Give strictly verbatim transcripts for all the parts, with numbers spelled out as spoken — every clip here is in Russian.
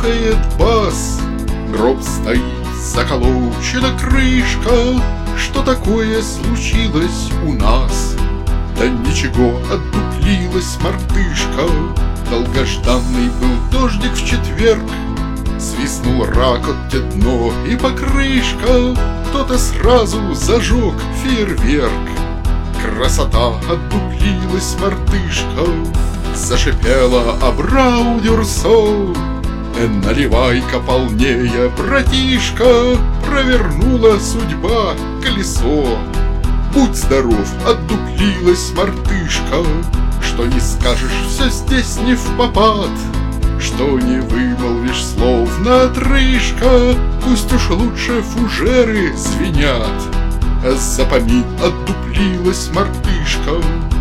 охает бас. Гроб стоит, заколочена крышка. Что такое случилось у нас? Да ничего, отдуплилась мартышка. Долгожданный был дождик в четверг. Свистнул ракотте дно и покрышка. Кто-то сразу зажег фейерверк. Красота, отдуплилась мартышка. Зашипела абрау дюрсо. Наливай-ка полнее, братишка. Провернула судьба колесо. Будь здоров, отдуплилась мартышка. Что не скажешь, все здесь не впопад. Что не вымолвишь слов на отрыжка. Пусть уж лучше фужеры звенят. Запомни, отдуплилась мартышка.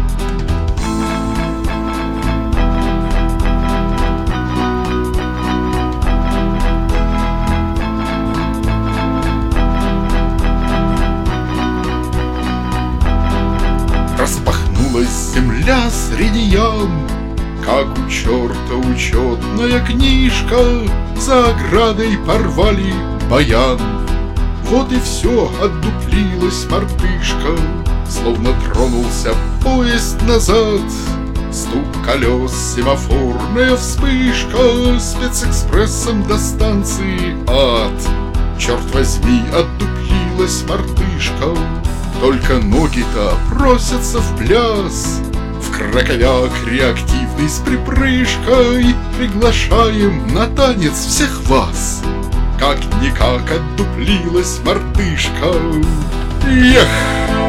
Распахнулась земля среди ям, как у черта учетная книжка. За оградой порвали баян. Вот и все, отдуплилась мартышка. Словно тронулся поезд назад. Стук колес, семафорная вспышка. Спецэкспрессом до станции ад. Черт возьми, отдуплилась мартышка. Только ноги-то просятся в пляс. В краковяк реактивный с припрыжкой. Приглашаем на танец всех вас. Как-никак отдуплилась мартышка. Эх!